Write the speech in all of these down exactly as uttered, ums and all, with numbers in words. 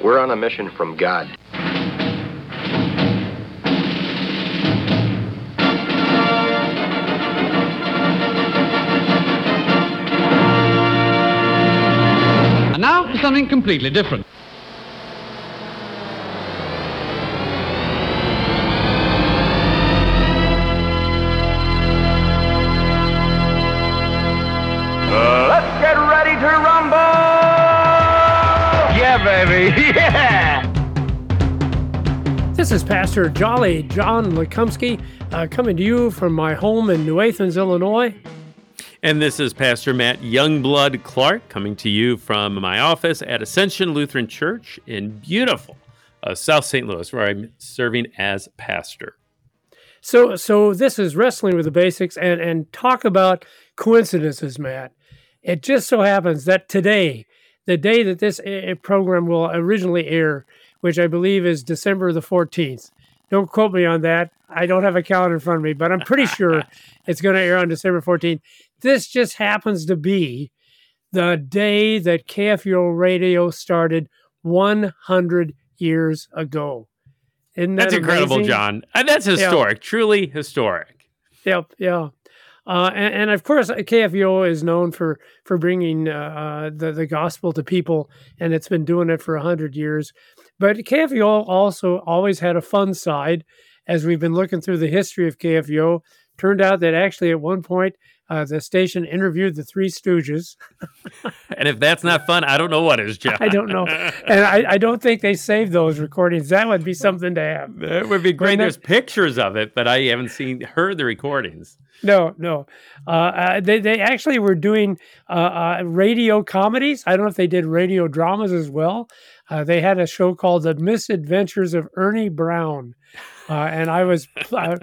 We're on a mission from God. And now for something completely different. Let's get ready to rumble! Yeah, baby, yeah! This is Pastor Jolly John Lekumsky uh, coming to you from my home in New Athens, Illinois. And this is Pastor Matt Youngblood Clark coming to you from my office at Ascension Lutheran Church in beautiful uh, South Saint Louis, where I'm serving as pastor. So so this is Wrestling with the Basics, and, and talk about coincidences, Matt. It just so happens that today, the day that this a- program will originally air, which I believe is December the fourteenth. Don't quote me on that. I don't have a calendar in front of me, but I'm pretty sure it's going to air on December fourteenth. This just happens to be the day that K F U O radio started one hundred years ago. Isn't that That's incredible, amazing? John. And that's historic, Yeah. truly historic. Yep, yeah. Uh, and, and of course, K F U O is known for for bringing uh, the the gospel to people, and it's been doing it for a hundred years. But K F U O also always had a fun side. As we've been looking through the history of K F U O, turned out that actually at one point uh, the station interviewed the Three Stooges. And if that's not fun, I don't know what is, John. I don't know, and I, I don't think they saved those recordings. That would be something to have. It would be great. Wouldn't it? There's pictures of it, but I haven't seen heard the recordings. No, no. Uh, uh, they they actually were doing uh, uh, radio comedies. I don't know if they did radio dramas as well. Uh, they had a show called The Misadventures of Ernie Brown, uh, and I was uh,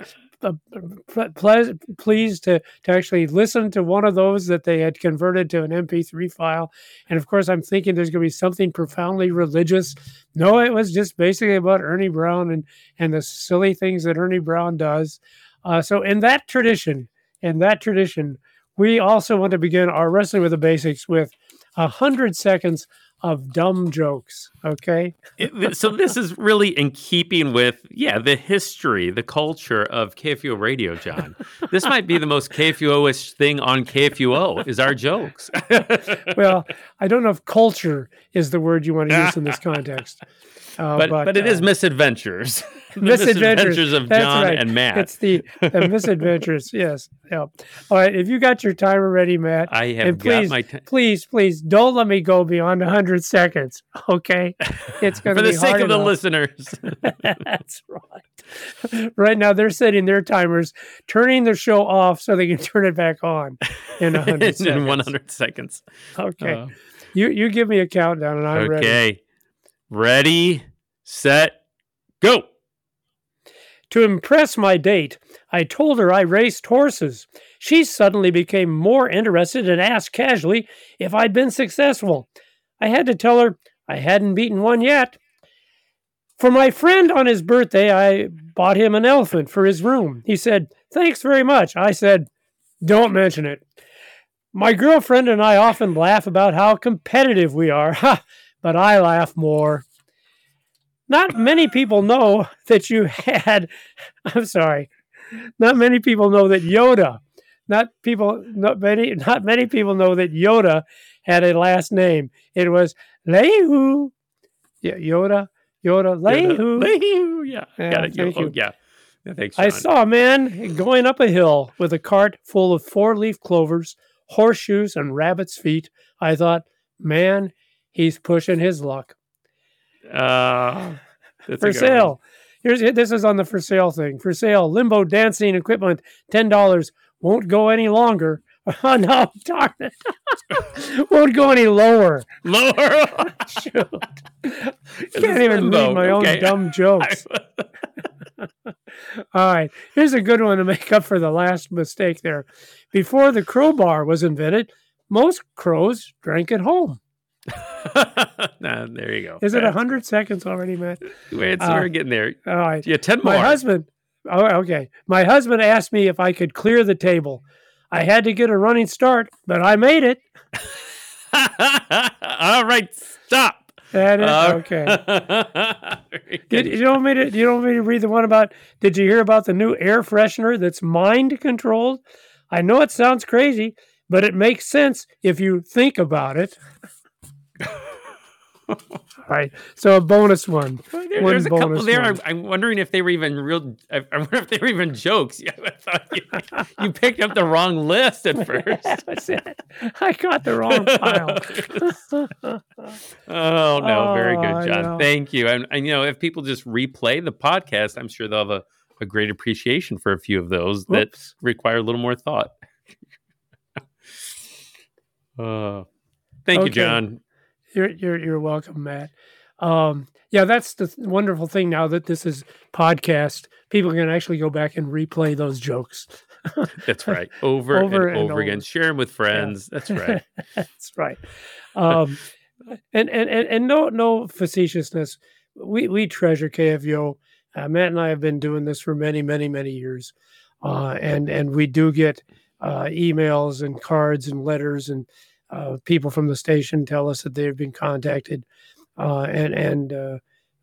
ple- pleased to to actually listen to one of those that they had converted to an M P three file. And of course, I'm thinking there's going to be something profoundly religious. No, it was just basically about Ernie Brown and and the silly things that Ernie Brown does. Uh, so in that tradition, in that tradition, we also want to begin our Wrestling with the Basics with a hundred seconds of dumb jokes. Okay. It- so this is really in keeping with, yeah, the history, the culture of K F U O radio, John. This might be the most K F U O-ish thing on K F U O is our jokes. Well, I don't know if culture is the word you want to use in this context. Uh, but, but it uh, is misadventures. The misadventures. misadventures of That's John right. and Matt. It's the, the misadventures. Yes. Yeah. All right. If you got your timer ready, Matt, I have and got please, my ti- please, please don't let me go beyond a hundred seconds. Okay. It's going For to be the sake hard of the enough. listeners. That's right. Right now, they're setting their timers, turning their show off so they can turn it back on in a hundred seconds. In one hundred seconds. Okay. Uh, you you give me a countdown and I'm ready. okay. Ready, set, go. To impress my date, I told her I raced horses. She suddenly became more interested and asked casually if I'd been successful. I had to tell her I hadn't beaten one yet. For my friend on his birthday, I bought him an elephant for his room. He said, "Thanks very much." I said, "Don't mention it." My girlfriend and I often laugh about how competitive we are, but I laugh more. Not many people know that you had, I'm sorry, not many people know that Yoda, not people, not many, not many people know that Yoda had a last name. It was Lehu. Yeah, Yoda, Yoda, Lehu. Lehu. Yeah. Yeah, Got it. thank Oh, you. yeah. Yeah, thanks, John. I saw a man going up a hill with a cart full of four-leaf clovers, horseshoes, and rabbit's feet. I thought, man, he's pushing his luck. Uh, that's a For good sale. one. Here's this is on the for sale thing. For sale, limbo dancing equipment, ten dollars. Won't go any longer. Oh no, darn it. Won't go any lower. Lower. Shoot. It's Can't even limbo. read my own Okay. dumb jokes. All right. Here's a good one to make up for the last mistake there. Before the crowbar was invented, most crows drank at home. Nah, there you go. Is it one hundred seconds already, Matt? Wait, so Uh, we're getting there. All right. Yeah, ten more. My husband, oh, okay. My husband asked me if I could clear the table. I had to get a running start, but I made it. All right, stop. That is, Uh, okay. very Did, good. you don't want me to? You don't want me to read the one about? Did you hear about the new air freshener that's mind controlled? I know it sounds crazy, but it makes sense if you think about it. All right. So a bonus one. Well, there- one there's a couple bonus there. one. I'm, I'm wondering if they were even real. I, I wonder if they were even jokes. Yeah, I thought you, you picked up the wrong list at first. That was it. I got the wrong pile. Oh no, very Oh, good, I John. know. Thank you. And, and you know, if people just replay the podcast, I'm sure they'll have a, a great appreciation for a few of those that Whoops. require a little more thought. uh, thank you, Okay. John. You're you're you're welcome, Matt. Um, yeah, that's the th- wonderful thing now that this is podcast. People can actually go back and replay those jokes. That's right. Over, Over and, and over again. over. Share them with friends. That's right. That's right. Um, and, and and and no no facetiousness. We we treasure K F U O. Uh, Matt and I have been doing this for many many many years, uh, and and we do get uh, emails and cards and letters, and uh, people from the station tell us that they've been contacted, uh, and and uh,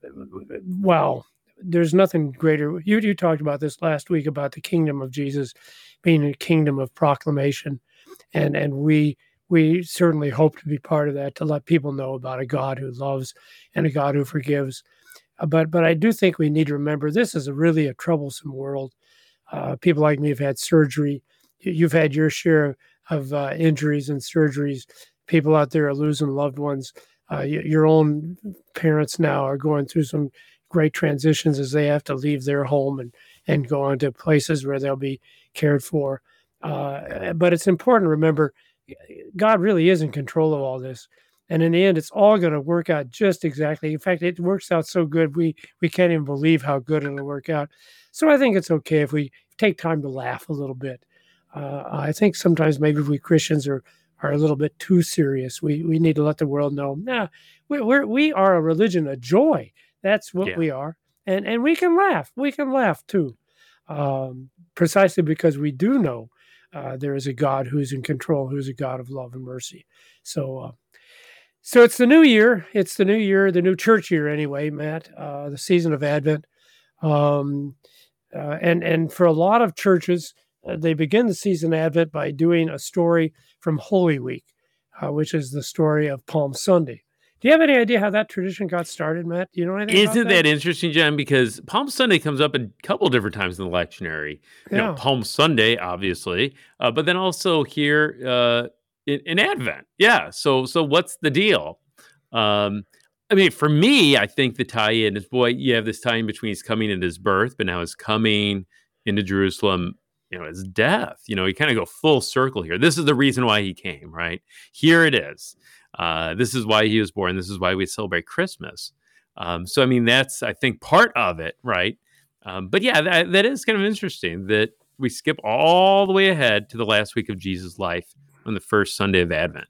wow. There's nothing greater. You you talked about this last week about the kingdom of Jesus being a kingdom of proclamation, and and we we certainly hope to be part of that, to let people know about a God who loves and a God who forgives. Uh, but but I do think we need to remember this is a really a troublesome world. Uh, people like me have had surgery. You- You've had your share of uh, injuries and surgeries. People out there are losing loved ones. Uh, y- your own parents now are going through some great transitions as they have to leave their home and, and go on to places where they'll be cared for. Uh, but it's important to remember God really is in control of all this. And in the end, it's all going to work out just exactly. In fact, it works out so good, we, we can't even believe how good it'll work out. So I think it's okay if we take time to laugh a little bit. Uh, I think sometimes maybe we Christians are, are a little bit too serious. We, we need to let the world know, nah, we, we're, we are a religion of joy. That's what Yeah. we are. And and we can laugh. We can laugh too. Um, precisely because we do know uh, there is a God who's in control, who's a God of love and mercy. So uh, so it's the new year. It's the new year, the new church year anyway, Matt, uh, the season of Advent. Um, uh, and, and for a lot of churches, uh, they begin the season of Advent by doing a story from Holy Week, uh, which is the story of Palm Sunday. Do you have any idea how that tradition got started, Matt? Do you know anything Isn't about that interesting, John? Because Palm Sunday comes up a couple different times in the lectionary. You know, Yeah. Palm Sunday, obviously, uh, but then also here uh, in, in Advent. Yeah. So, so what's the deal? Um, I mean, for me, I think the tie-in is, boy, you have this tie-in between his coming and his birth, but now his coming into Jerusalem, you know, his death. You know, you kind of go full circle here. This is the reason why he came, right? Here it is. Uh, this is why he was born. This is why we celebrate Christmas. Um, so, I mean, that's, I think, part of it, right? Um, but yeah, that, that is kind of interesting that we skip all the way ahead to the last week of Jesus' life on the first Sunday of Advent.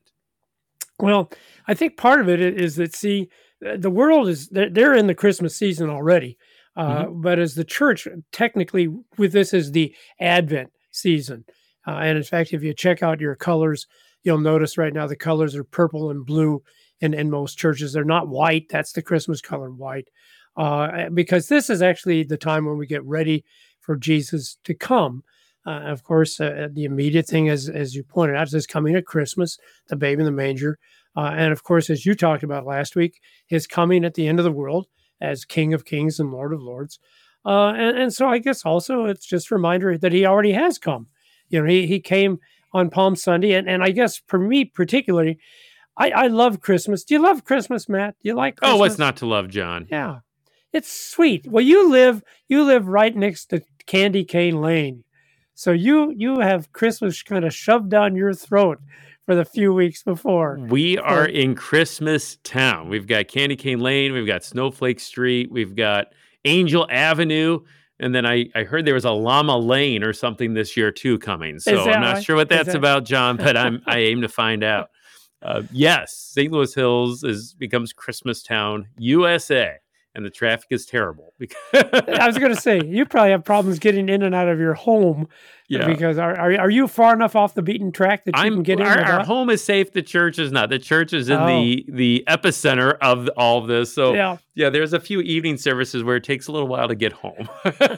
Well, I think part of it is that, see, the world is, they're they're in the Christmas season already. Uh, But as the church, technically, with this is the Advent season. Uh, and in fact, if you check out your colors, you'll notice right now the colors are purple and blue in, in most churches. They're not white. That's the Christmas color, white. Uh, because this is actually the time when we get ready for Jesus to come. Uh, of course, uh, the immediate thing, as, as you pointed out, is his coming at Christmas, the baby in the manger. Uh, and of course, as you talked about last week, his coming at the end of the world as King of Kings and Lord of Lords. Uh, and, and so I guess also it's just a reminder that he already has come. You know, he, he came on Palm Sunday. And, and I guess for me particularly, I, I love Christmas. Do you love Christmas, Matt? Do you like Christmas? Oh, what's not to love, John? Yeah. It's sweet. Well, you live you live right next to Candy Cane Lane. So you you have Christmas kind of shoved down your throat for the few weeks before. We are in Christmas town. We've got Candy Cane Lane. We've got Snowflake Street. We've got Angel Avenue. And then I, I heard there was a Llama Lane or something this year too coming. So that I'm not right? sure what Is that's that- about, John, but I'm I aim to find out. Uh, yes, Saint Louis Hills is becomes Christmas Town, U S A. and the traffic is terrible. I was going to say, you probably have problems getting in and out of your home. Yeah. Because are, are are you far enough off the beaten track that you I'm, can get in? our, without- our home is safe. The church is not. The church is in Oh. the the epicenter of all of this. So Yeah. yeah, there's a few evening services where it takes a little while to get home.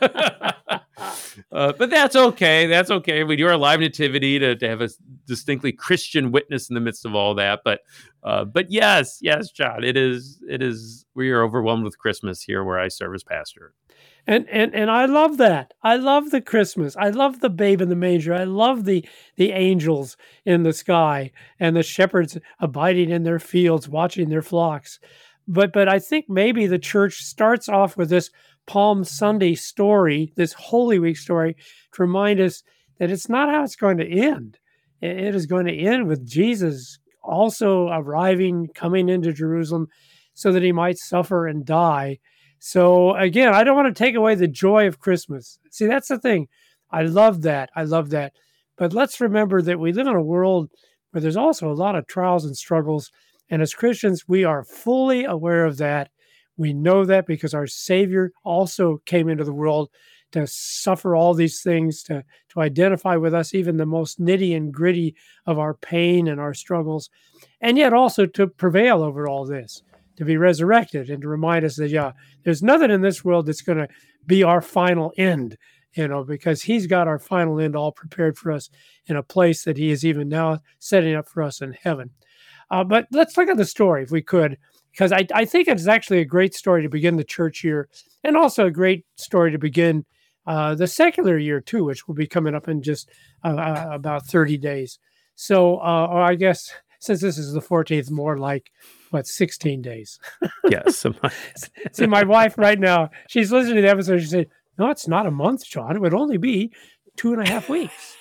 uh, but that's okay. That's okay. We do our live nativity to, to have a distinctly Christian witness in the midst of all that. But uh, but yes, yes, John, it is it is. We are overwhelmed with Christmas here where I serve as pastor. And and and I love that. I love the Christmas. I love the babe in the manger. I love the the angels in the sky and the shepherds abiding in their fields, watching their flocks. But but I think maybe the church starts off with this Palm Sunday story, this Holy Week story, to remind us that it's not how it's going to end. It it is going to end with Jesus also arriving, coming into Jerusalem so that he might suffer and die. So again, I don't want to take away the joy of Christmas. See, that's the thing. I love that. I love that. But let's remember that we live in a world where there's also a lot of trials and struggles. And as Christians, we are fully aware of that. We know that because our Savior also came into the world to suffer all these things, to, to identify with us, even the most nitty and gritty of our pain and our struggles, and yet also to prevail over all this, to be resurrected and to remind us that, yeah, there's nothing in this world that's going to be our final end, you know, because he's got our final end all prepared for us in a place that he is even now setting up for us in heaven. Uh, but let's look at the story, if we could, because I, I think it's actually a great story to begin the church year, and also a great story to begin uh, the secular year, too, which will be coming up in just uh, uh, about thirty days. So, uh, or I guess, since this is the fourteenth, more like, what, sixteen days. Yes. See, my wife right now, she's listening to the episode. She said, no, it's not a month, John. It would only be two and a half weeks.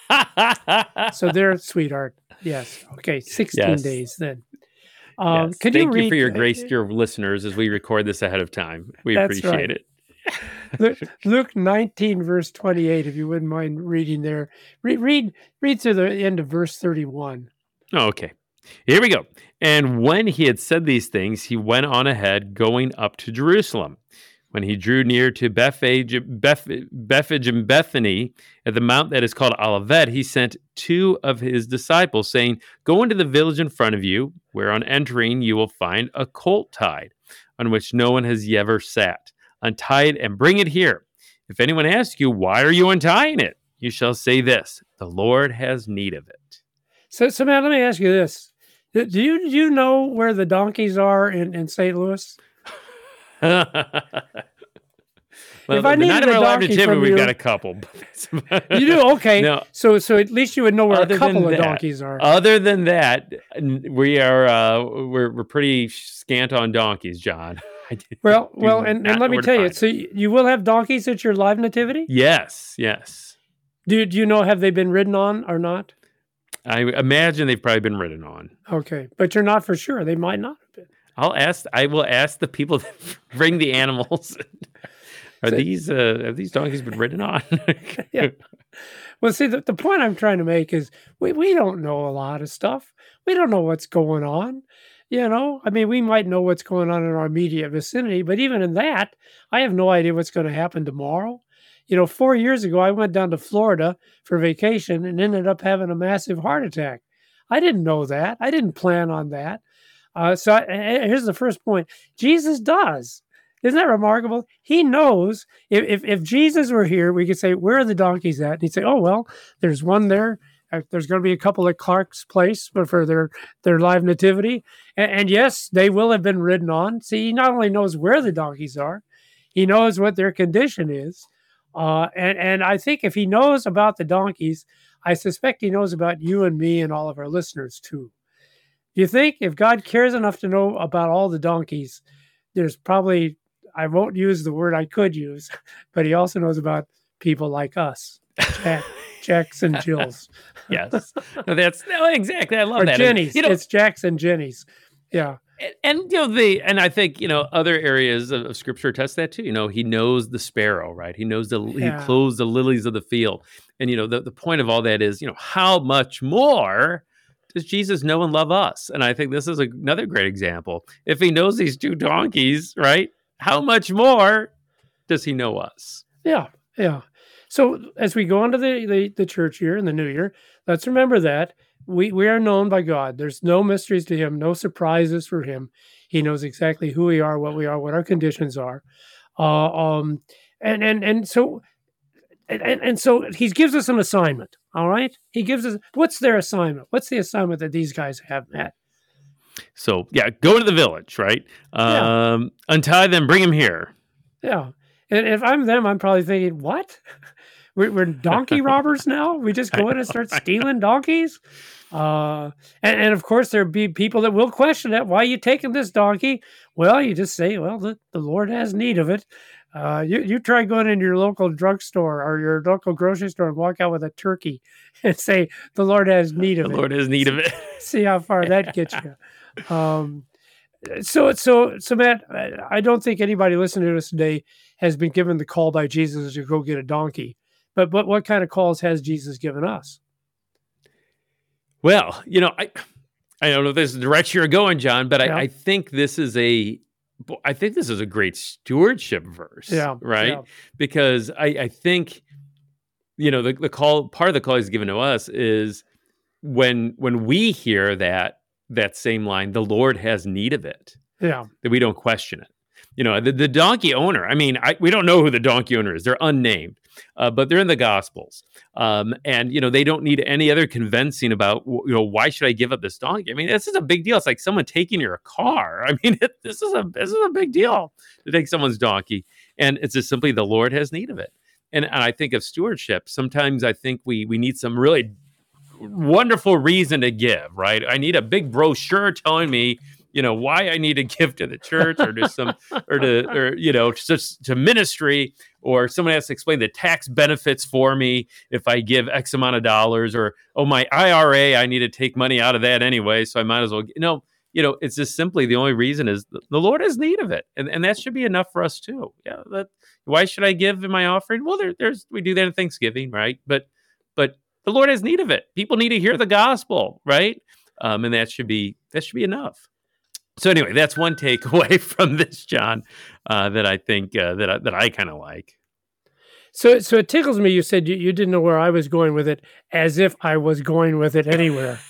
So there, sweetheart. Yes. Okay. sixteen Yes. days then. Um, Yes. Could Thank you, you, read, for your grace to your listeners as we record this ahead of time. We That's appreciate right. it. Luke, Luke nineteen, verse twenty-eight, if you wouldn't mind reading there. Read, read, read to the end of verse thirty-one. Oh, okay. Here we go. And when he had said these things, he went on ahead, going up to Jerusalem. When he drew near to Bethphage, Beth, Bethphage and Bethany, at the mount that is called Olivet, he sent two of his disciples, saying, go into the village in front of you, where on entering you will find a colt tied, on which no one has ever sat. Untie it and bring it here. If anyone asks you, why are you untying it? You shall say this, the Lord has need of it. So, so man, let me ask you this. Do you, do you know where the donkeys are in, in Saint Louis? Well, If I the needed night of a our live donkey nativity, from we've you- got a couple. You do? Okay. No. So so at least you would know where Other a couple than of that- donkeys are. Other than that, n- we are uh, we're we're pretty scant on donkeys, John. I do well, well, and, not and let know me where to tell you, find so them. you you will have donkeys at your live nativity? Yes, yes. Do, do you know, have they been ridden on or not? I imagine they've probably been ridden on. Okay. But you're not for sure. They might not have been. I'll ask. I will ask the people that bring the animals. Are So- these uh, have these donkeys been ridden on? Yeah. Well, see, the, the point I'm trying to make is we, we don't know a lot of stuff. We don't know what's going on. You know, I mean, we might know what's going on in our immediate vicinity, but even in that, I have no idea what's going to happen tomorrow. You know, four years ago, I went down to Florida for vacation and ended up having a massive heart attack. I didn't know that. I didn't plan on that. Uh, so I, I- here's the first point. Jesus does. Isn't that remarkable? He knows if, if, if Jesus were here, we could say, where are the donkeys at? And he'd say, oh, well, there's one there. Uh, There's going to be a couple at Clark's place for, for their, their live nativity. And, and yes, they will have been ridden on. See, he not only knows where the donkeys are, he knows what their condition is. Uh, and, and I think if he knows about the donkeys, I suspect he knows about you and me and all of our listeners too. Do you think if God cares enough to know about all the donkeys, there's probably, I won't use the word I could use, but he also knows about people like us, Jack, Jacks and Jills. Yes. No, that's no, exactly. I love Or that. And, Jenny's. you know, It's Jacks and Jenny's. Yeah. and, and you know the and I think you know other areas of, of Scripture test that too. You know, he knows the sparrow, right? He knows the Yeah. he clothes the lilies of the field, and you know the the point of all that is you know how much more does Jesus know and love us? And I think this is a, another great example. If he knows these two donkeys, right? how much more does he know us? Yeah, yeah. So as we go into the, the, the church year and the new year, let's remember that we, we are known by God. There's no mysteries to him, no surprises for him. He knows exactly who we are, what we are, what our conditions are. Uh, um, and, and, and so, and, and so he gives us an assignment. All right. He gives us, what's their assignment? What's the assignment that these guys have, Matt? So yeah, go to the village, right? Yeah. Um, untie them, bring them here. Yeah. And if I'm them, I'm probably thinking, what? We're, we're donkey robbers now? We just go in and start stealing donkeys? Uh, and, and of course, there'll be people that will question it. Why are you taking this donkey? Well, you just say, well, the, the Lord has need of it. Uh, you, you try going into your local drugstore or your local grocery store and walk out with a turkey and say, the Lord has need of The it. Lord has need of it. See how far that gets you. Um, so, so, so Matt, I I don't think anybody listening to us today has been given the call by Jesus to go get a donkey. But, but what kind of calls has Jesus given us? Well, you know, I I don't know if this is the direction you're going, John, but Yeah. I, I think this is a I think this is a great stewardship verse. Yeah, Right. yeah. Because I, I think, you know, the, the call part of the call he's given to us is when when we hear that that same line, the Lord has need of it, Yeah. that we don't question it. You know, the, the donkey owner, I mean, I, we don't know who the donkey owner is. They're unnamed, uh, but they're in the Gospels. Um, and, you know, they don't need any other convincing about, you know, why should I give up this donkey? I mean, this is a big deal. It's like someone taking your car. I mean, it, this is a this is a big deal to take someone's donkey. And it's just simply the Lord has need of it. And, and I think of stewardship. Sometimes I think we we need some really wonderful reason to give, right? I need a big brochure telling me, you know, why I need to give to the church or to some, or to, or, you know, just to ministry, or someone has to explain the tax benefits for me if I give X amount of dollars, or, oh, my I R A, I need to take money out of that anyway, so I might as well, you know, you know, it's just simply the only reason is the, the Lord has need of it. And, and that should be enough for us too. Yeah. That, why should I give in my offering? Well, there, there's, we do that in Thanksgiving, right? But, but the Lord has need of it. People need to hear the gospel, right? Um, and that should be, that should be enough. So anyway, that's one takeaway from this, John, uh, that I think uh, that I, that I kind of like. So, so it tickles me. You said you, you didn't know where I was going with it, as if I was going with it anywhere.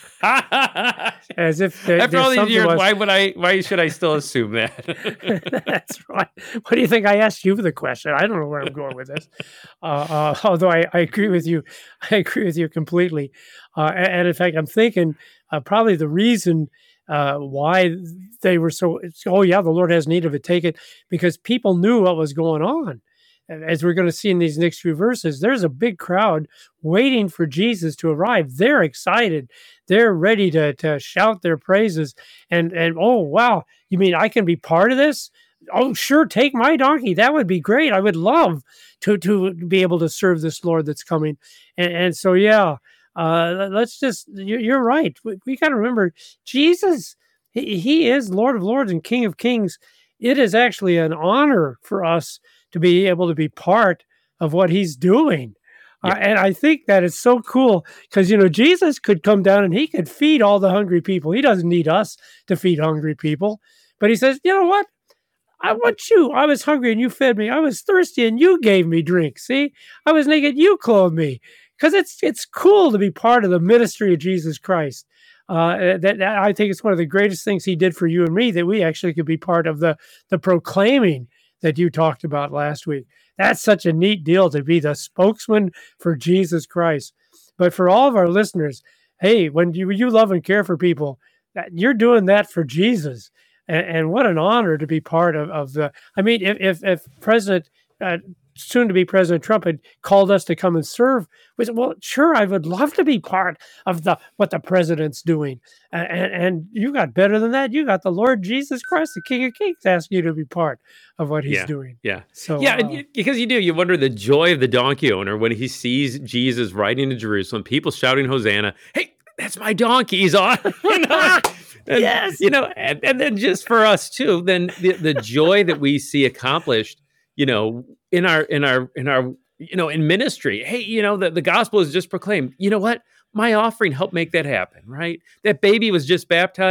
As if there, After there's all these something years, was- why would I? Why should I still assume that? That's right. What do you think? I asked you the question. I don't know where I'm going with this. Uh, uh, although I, I agree with you, I agree with you completely. Uh, and, and in fact, I'm thinking uh, probably the reason uh, why they were so. It's, oh yeah, the Lord has need of it. Take it, because people knew what was going on. As we're going to see in these next few verses, there's a big crowd waiting for Jesus to arrive. They're excited. They're ready to, to shout their praises. And, and oh, wow, you mean I can be part of this? Oh, sure, take my donkey. That would be great. I would love to, to be able to serve this Lord that's coming. And, and so, yeah, uh, let's just, you're, you're right. We, we got to remember, Jesus, he, he is Lord of Lords and King of Kings. It is actually an honor for us to be able to be part of what he's doing. Yeah. Uh, and I think that is so cool because, you know, Jesus could come down and he could feed all the hungry people. He doesn't need us to feed hungry people. But he says, you know what? I want you. I was hungry and you fed me. I was thirsty and you gave me drink. See, I was naked. You clothed me. Because it's it's cool to be part of the ministry of Jesus Christ. Uh, that, that I think it's one of the greatest things he did for you and me, that we actually could be part of the the proclaiming that you talked about last week. That's such a neat deal to be the spokesman for Jesus Christ. But for all of our listeners, hey, when you, you love and care for people, that you're doing that for Jesus. And, and what an honor to be part of, of the, I mean, if, if, if President, uh, soon to be President Trump had called us to come and serve, we said, well, sure, I would love to be part of the what the president's doing. And, and, and you got better than that. You got the Lord Jesus Christ, the King of Kings, asking you to be part of what he's Yeah. doing. Yeah. So Yeah, uh, and you- because you do, you wonder the joy of the donkey owner when he sees Jesus riding to Jerusalem, people shouting Hosanna. Hey, that's my donkey. He's on. You know? And, Yes. You know, and, and then just for us too, then the, the joy that we see accomplished, you know, in our in our in our you know in ministry. Hey, you know, the, the gospel is just proclaimed. You know what? My offering helped make that happen, right? That baby was just baptized.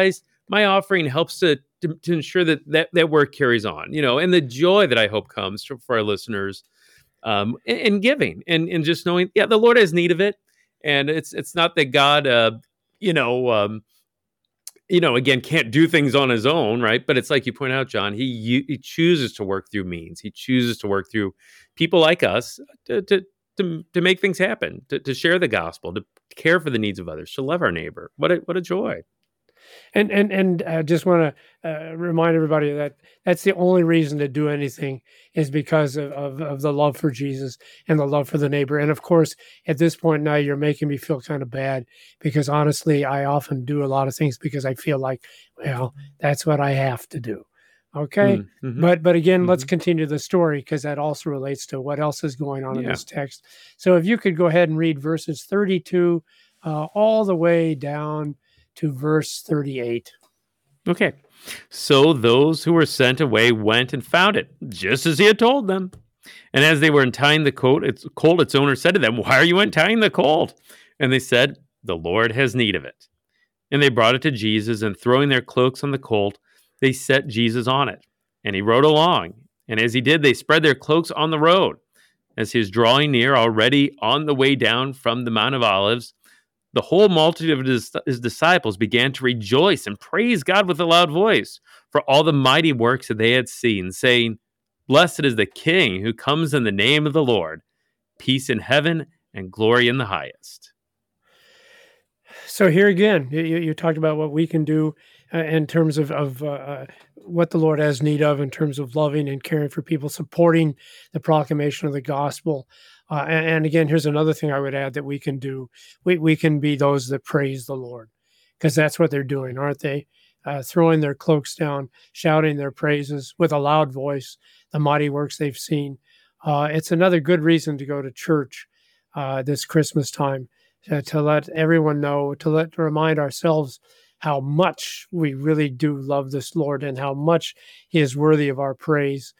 my offering helps to, to, to ensure that, that that work carries on, you know, and the joy that I hope comes to, for our listeners um, in, in giving and, and just knowing, yeah, the Lord has need of it. And it's it's not that God, uh, you know, um, you know, again, can't do things on his own, right? But it's like you point out, John, he he chooses to work through means. He chooses to work through people like us to to to, to make things happen, to, to share the gospel, to care for the needs of others, to love our neighbor. What a what a joy! And and and I just want to uh, remind everybody that that's the only reason to do anything is because of, of, of the love for Jesus and the love for the neighbor. And of course, at this point now, you're making me feel kind of bad because honestly, I often do a lot of things because I feel like, well, that's what I have to do. Okay. Mm-hmm. But but again, Mm-hmm. let's continue the story because that also relates to what else is going on in Yeah. this text. So if you could go ahead and read verses thirty-two uh, all the way down to verse thirty-eight. Okay. So those who were sent away went and found it, just as he had told them. And as they were untying the colt, its colt, its owner said to them, "Why are you untying the colt?" And they said, "The Lord has need of it." And they brought it to Jesus, and throwing their cloaks on the colt, they set Jesus on it. And he rode along. And as he did, they spread their cloaks on the road. As he was drawing near, already on the way down from the Mount of Olives, the whole multitude of his, his disciples began to rejoice and praise God with a loud voice for all the mighty works that they had seen, saying, "Blessed is the King who comes in the name of the Lord. Peace in heaven and glory in the highest." So here again, you, you talked about what we can do uh, in terms of, of uh, what the Lord has need of in terms of loving and caring for people, supporting the proclamation of the gospel. Uh, and, and again, here's another thing I would add that we can do. We, we can be those that praise the Lord because that's what they're doing, aren't they? Uh, throwing their cloaks down, shouting their praises with a loud voice, the mighty works they've seen. Uh, it's another good reason to go to church uh, this Christmas time. Uh, to let everyone know, to let to remind ourselves how much we really do love this Lord and how much he is worthy of our praise.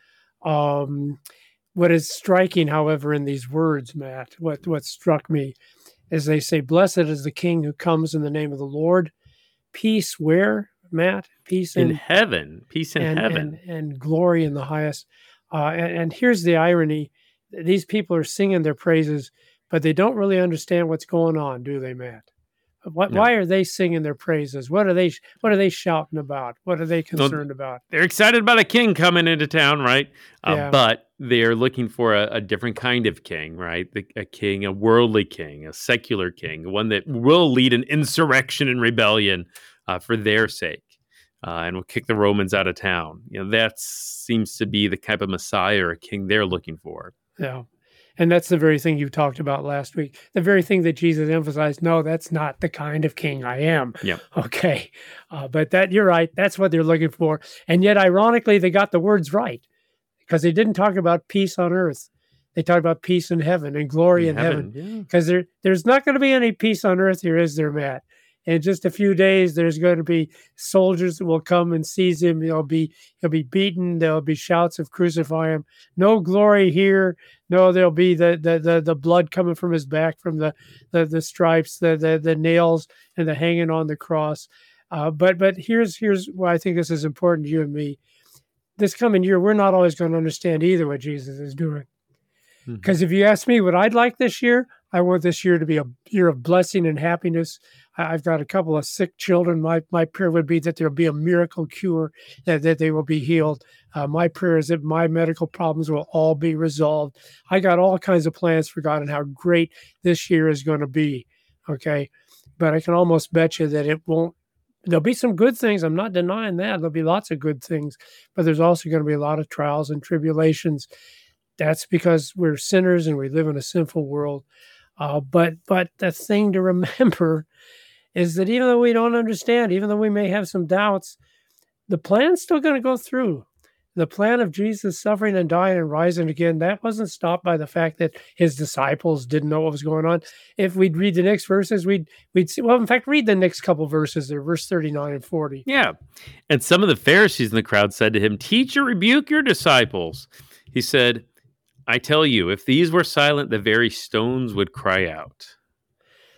Um, what is striking, however, in these words, Matt, what, what struck me is they say, "Blessed is the King who comes in the name of the Lord." Peace where, Matt? Peace In in, heaven, peace in and, heaven. and, and glory in the highest. Uh, and, and here's the irony. These people are singing their praises, but they don't really understand what's going on, do they, Matt? What, No. Why are they singing their praises? What are they What are they shouting about? What are they concerned about? They're excited about a king coming into town, right? Uh, Yeah. But they're looking for a, a different kind of king, right? The, a king, a worldly king, a secular king, one that will lead an insurrection and rebellion uh, for their sake, uh, and will kick the Romans out of town. You know, that seems to be the type of Messiah or king they're looking for. Yeah. And that's the very thing you talked about last week. The very thing that Jesus emphasized. No, that's not the kind of king I am. Yep. Okay. Uh, but that you're right. That's what they're looking for. And yet, ironically, they got the words right because they didn't talk about peace on earth. They talked about peace in heaven and glory in, heaven. yeah. Because there, there's not going to be any peace on earth here, is there, Matt? In just a few days, there's going to be soldiers that will come and seize him. He'll be he'll be beaten. There'll be shouts of "Crucify him!" No glory here. No, there'll be the the the, the blood coming from his back from the the, the stripes, the, the the nails, and the hanging on the cross. Uh, but but here's here's why I think this is important to you and me. This coming year, we're not always going to understand either what Jesus is doing. Because if you ask me what I'd like this year, I want this year to be a year of blessing and happiness. I- I've got a couple of sick children. My my prayer would be that there'll be a miracle cure, that, that they will be healed. Uh, my prayer is that my medical problems will all be resolved. I got all kinds of plans for God and how great this year is going to be. Okay. But I can almost bet you that it won't. There'll be some good things. I'm not denying that. There'll be lots of good things, but there's also going to be a lot of trials and tribulations. That's because we're sinners and we live in a sinful world. Uh, but but the thing to remember is that even though we don't understand, even though we may have some doubts, the plan's still going to go through. The plan of Jesus suffering and dying and rising again, that wasn't stopped by the fact that his disciples didn't know what was going on. If we'd read the next verses, we'd we'd see, well, in fact, read the next couple verses there, verse thirty-nine and forty. Yeah. And some of the Pharisees in the crowd said to him, "Teacher, rebuke your disciples." He said, "I tell you, if these were silent, the very stones would cry out."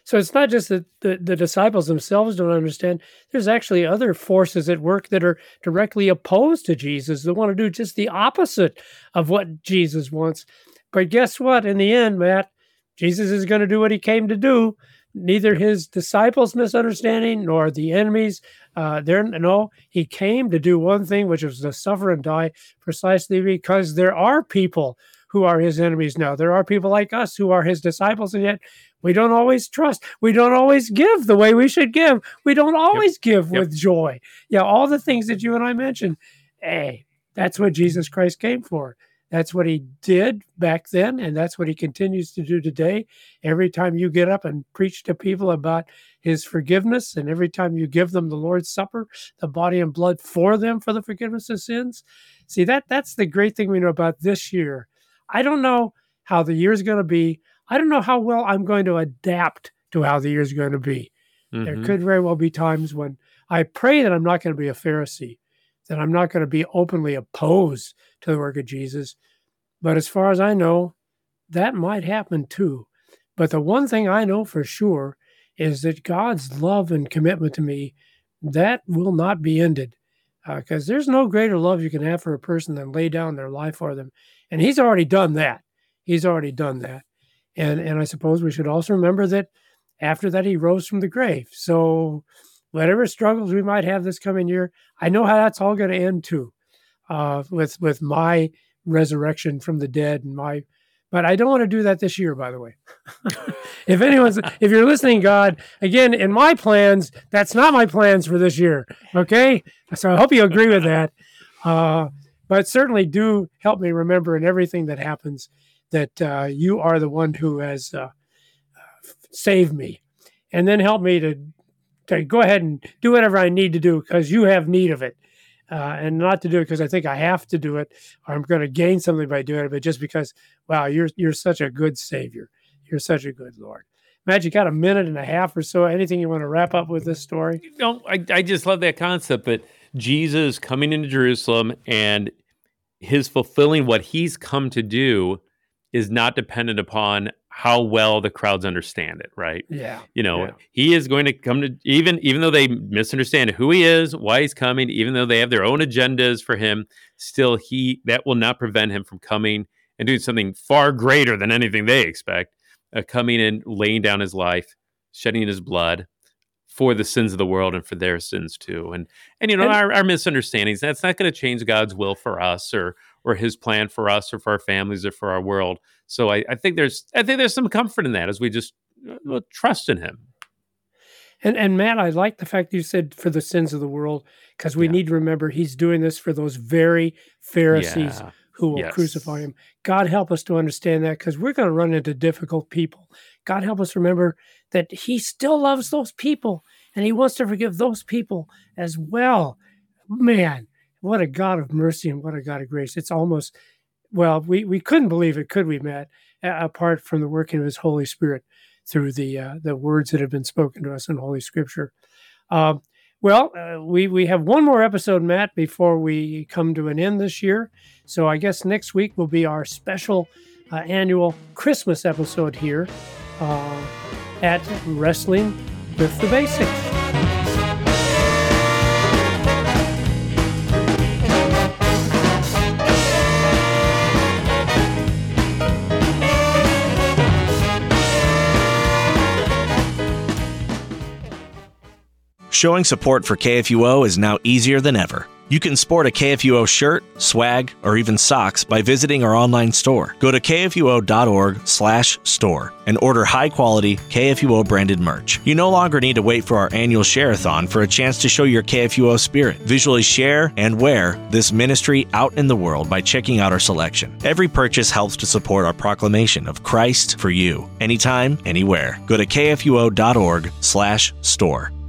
So it's not just that the, the disciples themselves don't understand. There's actually other forces at work that are directly opposed to Jesus that want to do just the opposite of what Jesus wants. But guess what? In the end, Matt, Jesus is going to do what he came to do. Neither his disciples' misunderstanding nor the enemies, uh, there, no, he came to do one thing, which was to suffer and die precisely because there are people who are his enemies now. There are people like us who are his disciples, and yet we don't always trust. We don't always give the way we should give. We don't always yep. give yep. with joy. Yeah, all the things that you and I mentioned, hey, that's what Jesus Christ came for. That's what he did back then, and that's what he continues to do today. Every time you get up and preach to people about his forgiveness, and every time you give them the Lord's Supper, the body and blood for them for the forgiveness of sins. See, that that's the great thing we know about this year. I don't know how the year's going to be. I don't know how well I'm going to adapt to how the year's going to be. Mm-hmm. There could very well be times when I pray that I'm not going to be a Pharisee, that I'm not going to be openly opposed to the work of Jesus. But as far as I know, that might happen too. But the one thing I know for sure is that God's love and commitment to me, that will not be ended. Because uh, there's no greater love you can have for a person than lay down their life for them. And he's already done that. He's already done that. And and I suppose we should also remember that after that, he rose from the grave. So whatever struggles we might have this coming year, I know how that's all going to end too, uh, with with my resurrection from the dead and my. But I don't want to do that this year, by the way. if anyone's, if you're listening, God, again, in my plans, that's not my plans for this year. Okay, so I hope you agree with that. Uh, but certainly do help me remember in everything that happens that uh, you are the one who has uh, saved me, and then help me to to go ahead and do whatever I need to do because you have need of it. Uh, and not to do it because I think I have to do it or I'm going to gain something by doing it, but just because, wow, you're you're such a good Savior. You're such a good Lord. Matt, you got a minute and a half or so. Anything you want to wrap up with this story? No, I, I just love that concept that Jesus coming into Jerusalem and his fulfilling what he's come to do is not dependent upon how well the crowds understand it, right? Yeah. You know, yeah. he is going to come to, even even though they misunderstand who he is, why he's coming, even though they have their own agendas for him, still he, that will not prevent him from coming and doing something far greater than anything they expect, uh, coming and laying down his life, shedding his blood for the sins of the world and for their sins too. And, and you know, and, our, our misunderstandings, that's not going to change God's will for us or or his plan for us or for our families or for our world. So I, I think there's I think there's some comfort in that as we just uh, trust in him. And and Matt, I like the fact you said for the sins of the world, because we yeah. need to remember he's doing this for those very Pharisees yeah. who will yes. crucify him. God help us to understand that, because we're going to run into difficult people. God help us remember that he still loves those people and he wants to forgive those people as well. Man, what a God of mercy and what a God of grace. It's almost, well, we, we couldn't believe it, could we, Matt, apart from the working of his Holy Spirit through the uh, the words that have been spoken to us in Holy Scripture. Uh, well, uh, we, we have one more episode, Matt, before we come to an end this year. So I guess next week will be our special uh, annual Christmas episode here uh, at Wrestling with the Basics. Showing support for K F U O is now easier than ever. You can sport a K F U O shirt, swag, or even socks by visiting our online store. Go to K F U O dot org slash store and order high-quality K F U O branded merch. You no longer need to wait for our annual share-a-thon for a chance to show your K F U O spirit. Visually share and wear this ministry out in the world by checking out our selection. Every purchase helps to support our proclamation of Christ for you, anytime, anywhere. Go to K F U O dot org slash store.